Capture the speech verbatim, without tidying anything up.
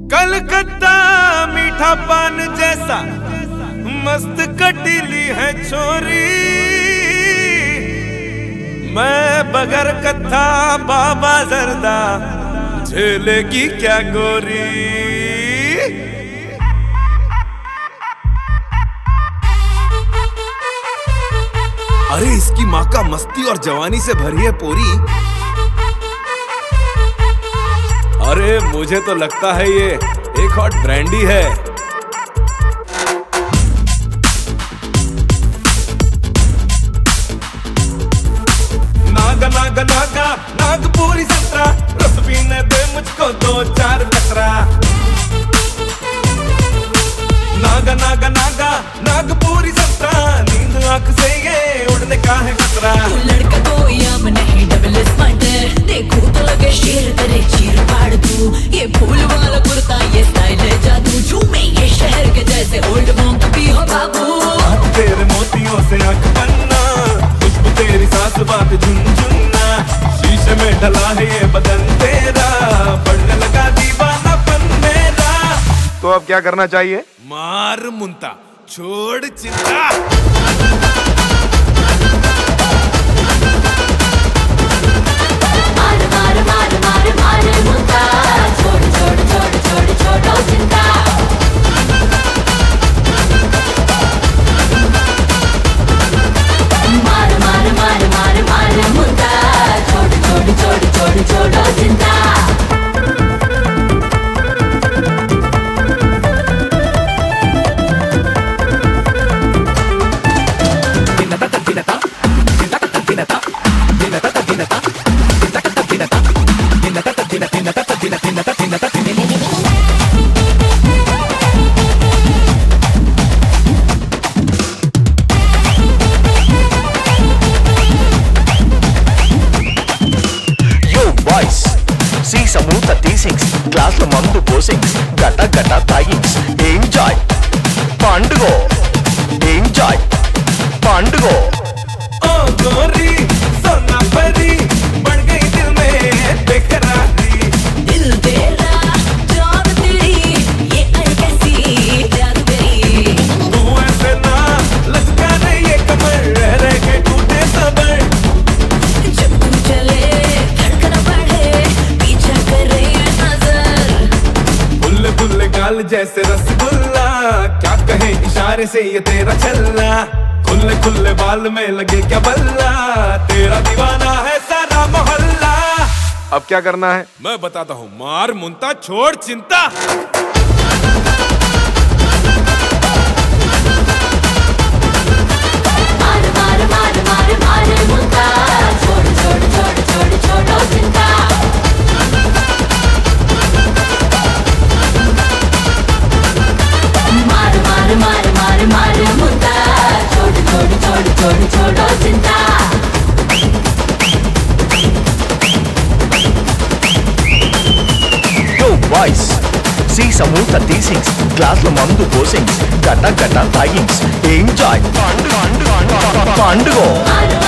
कलकत्ता मीठा पान जैसा मस्त कटीली है छोरी। मैं बगर कत्था बाबा जरदा झेलेगी क्या गोरी। अरे इसकी माँ का मस्ती और जवानी से भरी है पोरी। अरे मुझे तो लगता है ये एक हॉट ब्रांडी है। नागा नागा नागा नागपुरी संतरा, रस पीने दे मुझको दो चार कतरा। नागा नागा नागा नागपुरी संतरा, नींद आंख से ये उड़ने का है खतरा। तू लड़का कोई आम नहीं, डबल स्मार्ट है। देखो तो लगे शेर तेरे चीर फाड़ तू। ये फूल वाला कुर्ता ये स्टाइल है जादू। झूमे ये शहर के जैसे ओल्ड मॉन्क भी हो बाबू। हाथ तेरे मोतियों से आंख बनना, खुशबू तेरी सांस बात झुनझुनना। शीशे में ढला है ये बदन तेरा, बढ़ने लगा दीवानापन मेरा। तो अब क्या करना चाहिए? मार मुंता छोड़ चिंता। मार मार मार मार मार मुंता, छोड़ छोड़ छोड़ छोड़ छोड़ो चिंता। मार मार मार मार मार मुंता, छोड़ छोड़ छोड़ छोड़ छोड़ो चिंता। Smooth teasings, glass lo mandu posings, gata gata taggings, enjoy, pandugo, enjoy, pandugo. ओ गोरी सोना परी, बढ़ गई दिल में बेकरारी। दिल तेरा जान तेरी, ये अड़ कैसी जादूगरी। तू ऐसे ना लचका नहीं ये कमर, रह रह के टूटे सबर। जब तू चले धड़कन बढ़े, पीछा करे ये नजर। बुल्ले बुल्ले गाल जैसे रसगुल्ला, क्या कहे इशारे से ये तेरा छल्ला। खुले खुले बाल में लगे क्या बल्ला, तेरा दीवाना है सारा मोहल्ला। अब क्या करना है? मैं बताता हूँ, मार मुंता छोड़ चिंता। मार मार मार मार मार मुंता, छोड़ छोड़ छोड़ छोड़ छोड़ो चिंता। मार मार मार मार मार मुंता, छोड़ छोड़ छोड़ छोड़ छोड़ो चिंता। Yo boys, see smooth teasings, glass lo mandu posings, gata gata taggings, enjoy, pandugo, pandugo.